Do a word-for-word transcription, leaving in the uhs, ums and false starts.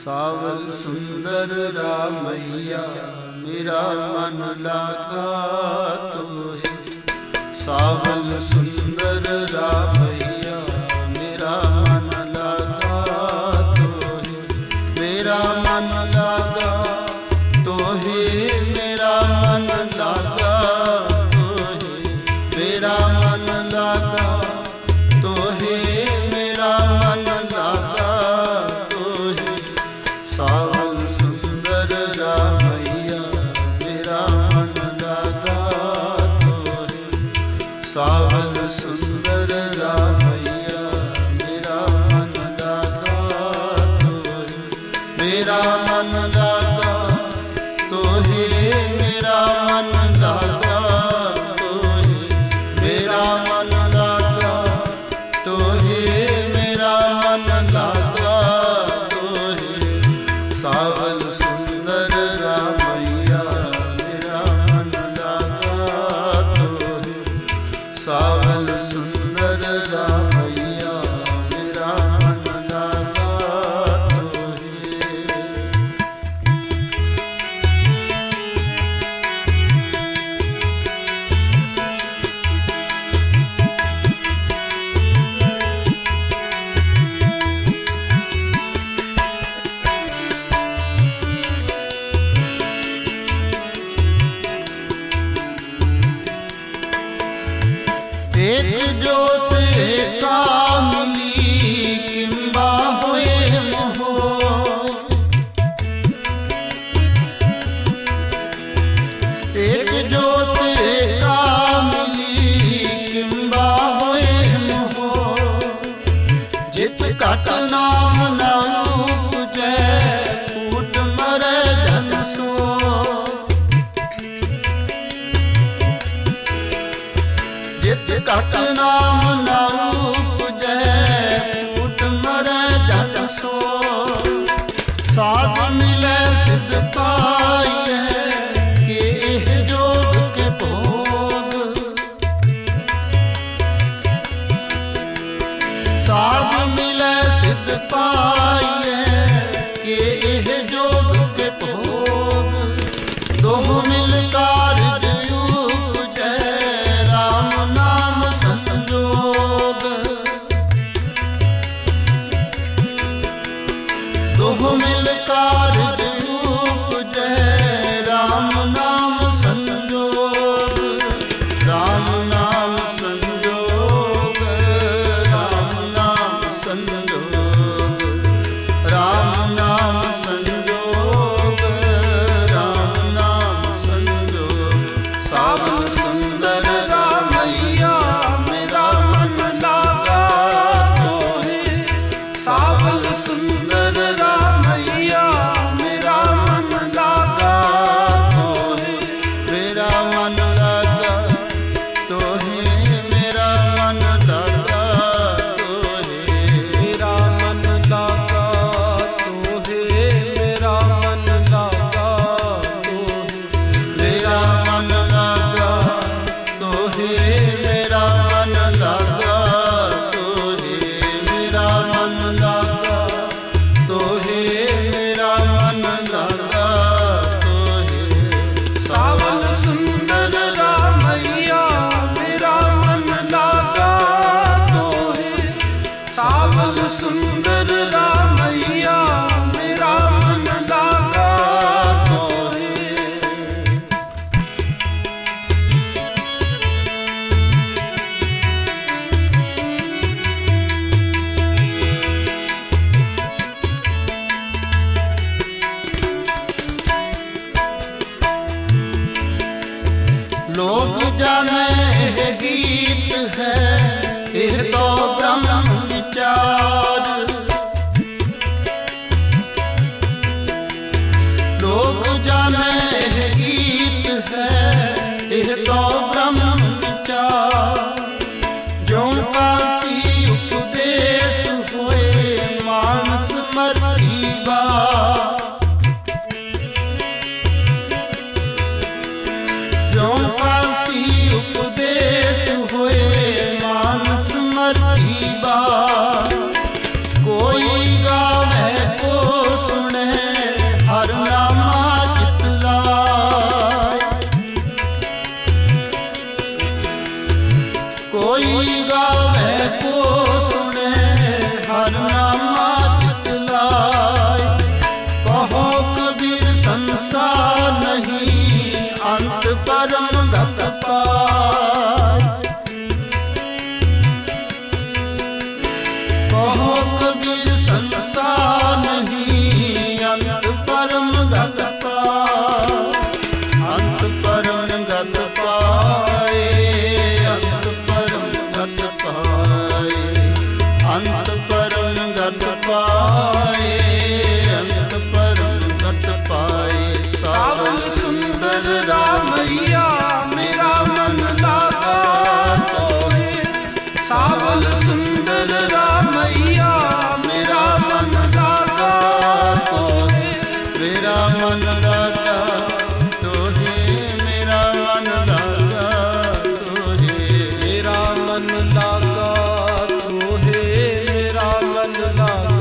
सावल सुंदर रामैया मेरा मन लागा तोहे। सावल सुंदर रामैया मेरा मन लागा तोहे। मेरा मन लागा तोहे, मेरा मन लागा तोहे। मेरा मन लागा तोहे, मेरा मन लागा तोहे। सावल सुंदर रामैया मेरा मन लागा तोहे। सावल सुंदर रामैया मेरा मन लागा तोहे। मेरा मन लागा तोहे, मेरा मन लागा तोहे। मेरा मन लागा तोहे, मेरा मन लागा तोहे। सावल सुंदर रामैया मेरा मन लागा तोहे। सावल सुंदर रामैया मेरा मन लागा तोहे। एक जोत का मिली किंबा होए मोहो। एक जोत का मिली किंबा होए मोहो। जित कट नाम ना पूजै फूट मरै जन सो। जित कट नाम ना पूजै फूट मरै जन सो। साध मिलै सिद्ध पाई है कि एह जोग के भोग। साध मिलै सिद्ध पाई है कि एह जोग के भोग। दोह मिल कारज उपजै राम नाम संजोग। दोह मिल कारज उपजै राम नाम संजोग। राम नाम संजोग, राम नाम संजोग। राम नाम संजोग, राम नाम संजोग। सावल सुंदर रामैया मेरा मन लागा तोहे। सावल सुंदर रामैया मेरा मन लागा तोहे। मेरा मन लागा तोहे, मेरा मन लागा तोहे। मेरा मन लागा तोहे, मेरा मन लागा तोहे। मेरा मन लागा तोहे, मेरा मन लागा तोहे। मेरा मन लागा तोहे, मेरा मन लागा तोहे। सावल सुंदर रामैया मेरा मन लागा तोहे। सावल सुंदर रामैया मेरा मन लागा तोहे। लोग जाने यह गीत है, यह तो ब्रह्म विचार। लोग जाने यह गीत है, यह तो ब्रह्म विचार। जो काशी उपदेश होए मानस मरती बात। जो काशी उपदेश पाए, अंत पर कट पाए। सावल सुंदर रामैया मेरा मन लागा तोहे, सावल सुंदर रामैया मेरा मन लागा तोहे, मेरा मन लागा तोहे, मेरा मन लागा तोहे, मेरा मन लागा तोहे, मेरा मन लागा